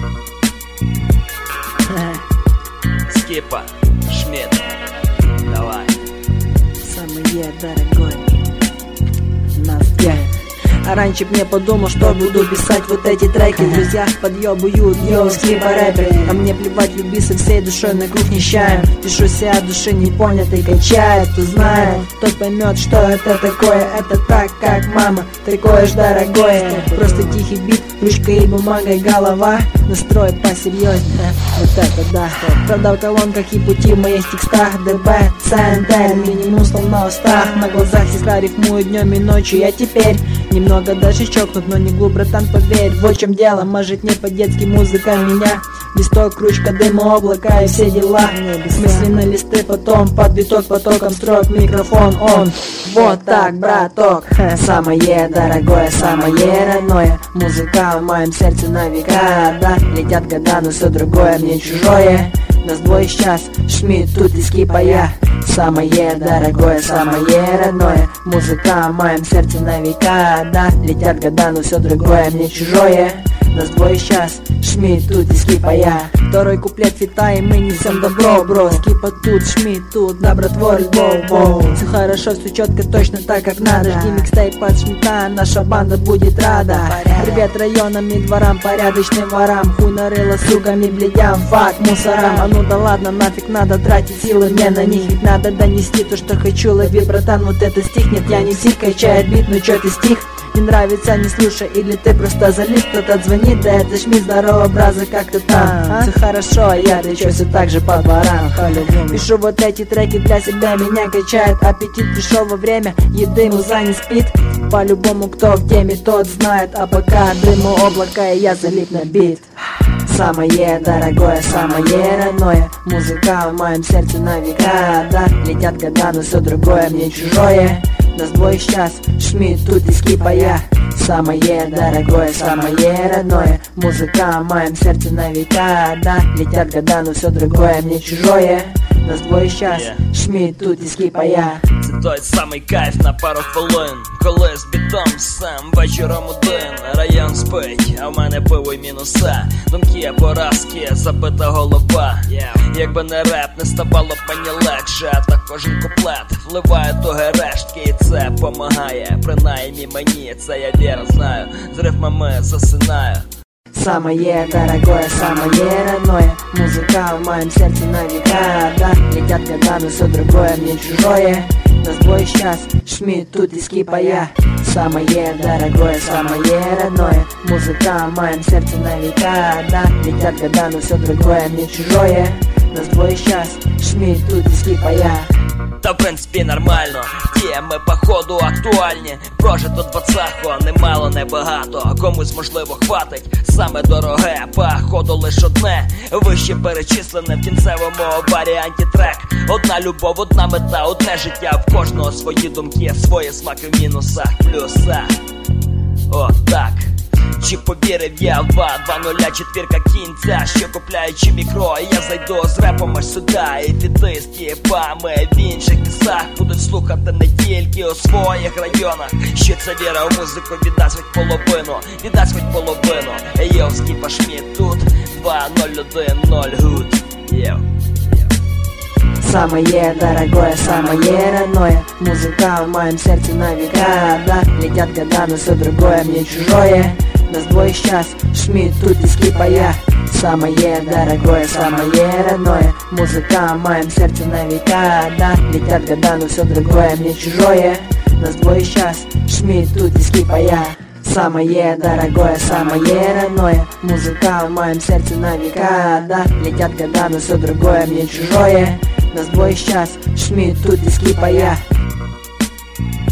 Скипа, Шмидт, давай. Самое дорогое нас я. А раньше б не подумал, что буду писать вот эти треки. В друзьях подъебывают, йоу, скипа рэперы. А мне плевать, люби со всей душой, на круг нищаем. Пишу себя от души непонятой, качает. Кто знает, тот поймет, что это такое. Это так, как мама, такое ж дорогое. Просто тихий бит, ручка и бумага, и голова. Настрой посерьезнее, вот это да. Правда в колонках и пути в моих текстах. ДБ, ЦНТ, минимум слов на устах. На глазах сестра рифмует днем и ночью. Я теперь немного даже чокнут, но не глуп, братан, поверь. Вот в чем дело, может не по-детски музыка меня. Листок, ручка, дыма, облака и все дела. Мысленно листы, потом под биток, потоком строк, микрофон он. Вот так, браток. Самое дорогое, самое родное. Музыка в моем сердце на века, да. Летят года, но все другое мне чужое. Нас двое сейчас, Шмидт, тут и Скипа я. Самое дорогое, самое родное. Музыка в моем сердце на века, да. Летят года, но все другое мне чужое. Нас двое сейчас, Шмидт, тут и Скипа я. Второй куплет фита, и мы несем добро, бро. Скипа тут, Шмидт тут, да, братворец, воу. Все хорошо, все четко, точно так, как надо. Жди микстейп от Шмидта, наша банда будет рада. Привет районам и дворам, порядочным ворам. Хуй нарыло сугами, блядям, фак, мусорам. А ну да ладно, нафиг надо тратить силы мне на них. Ведь надо донести то, что хочу, лови, братан, вот это стихнет. Я не сик, качает бит, ну чё ты стих? Не нравится, не слушай, или ты просто залип. Кто-то звонит, да это Шмидт, здорово, браза, как ты там? Все хорошо, я лечу все так же по дворам. Пишу вот эти треки для себя, меня качает. Аппетит пришел во время еды, муза не спит. По-любому, кто в теме, тот знает. А пока дыму облака, и я залип на бит. Самое дорогое, самое родное. Музыка в моем сердце на века, да. Летят года, но все другое мне чужое. Нас двое сейчас, Шмидт, тут и Скипа я. Самое дорогое, самое родное. Музыка в моем сердце на века, да. Летят года, но все другое мне чужое. Нас двоє щас, Шмідт тут і Скіпа я. Це той самий кайф на пару хвилин, коли з бітом сам вечором один. Район спить, а в мене пиво й мінуса. Думки, поразки, забита голова. Якби не реп, не ставало б мені легше. Та кожен куплет вливає туги рештки, і це помагає. Принаймні мені, це я вірно знаю. З рифмами засинаю. Самое дорогое, самое родное. Музыка в моем сердце на века, да. Летят года, но все другое мне чужое. Нас двое сейчас, Шмидт тут и Скипа я. Самое дорогое, самое родное. Музыка в моем сердце на века, да. Летят года, но все другое мне чужое. Нас двое сейчас, Шмидт тут и Скипа я. Та в принципі нормально, теми походу актуальні. Прожито 20-го, немало, небагато. Комусь можливо хватить, саме дороге. Походу лиш одне, вище перечислене в кінцевому варіанті трек. Одна любов, одна мета, одне життя. В кожного свої думки, свої смаки в мінусах, плюсах. Отак. Чи повірив я в 2-0, четвірка кінця, що купляючи мікро, я зайду з репом аж сюди. І фіти з тіпами в інших містах будуть слухати не тільки у своїх районах. Що ця віра у музику віддасть хоч половину, віддасть хоч половину. Йоу, Скіпа, Шмідт тут, 2-0-1-0 гуд. Йоу. Самое дорогое, самое родное. Музыка в моем сердце на века, да. Летят года, но все другое мне чужое. Нас двое сейчас, Шмидт тут и Скипа я. Самое дорогое, самое родное. Музыка в моем сердце на века, да. Летят года, но все другое мне чужое. Нас двое сейчас, Шмидт тут и Скипа я. Самое дорогое, самое родное. Музыка в моем сердце на века, да. Летят года, но все другое мне чужое. Нас двое сейчас, Шмидт тут и Скипа я.